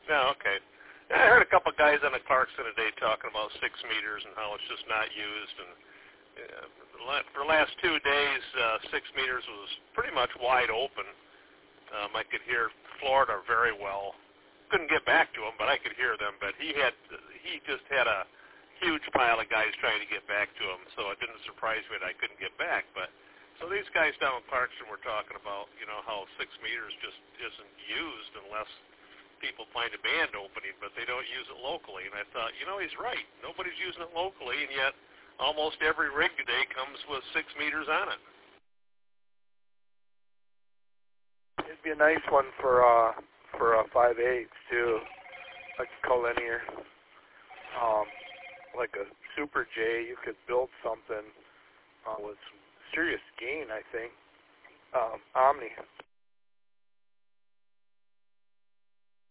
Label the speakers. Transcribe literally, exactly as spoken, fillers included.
Speaker 1: No, okay. I heard a couple of guys on the Clarkson today talking about six meters and how it's just not used. And uh, for the last two days, uh, six meters was pretty much wide open. Um, I could hear Florida very well. Couldn't get back to him, but I could hear them. But he had he just had a huge pile of guys trying to get back to him, so it didn't surprise me that I couldn't get back. But so these guys down in Clarkson were talking about, you know, how six meters just isn't used unless people find a band opening, but they don't use it locally. And I thought, you know, he's right. Nobody's using it locally, and yet almost every rig today comes with six meters on it.
Speaker 2: It'd be a nice one for uh for uh, five eighths too, like a collinear, um, like a Super J. You could build something uh, with some serious gain, I think. Um, Omni.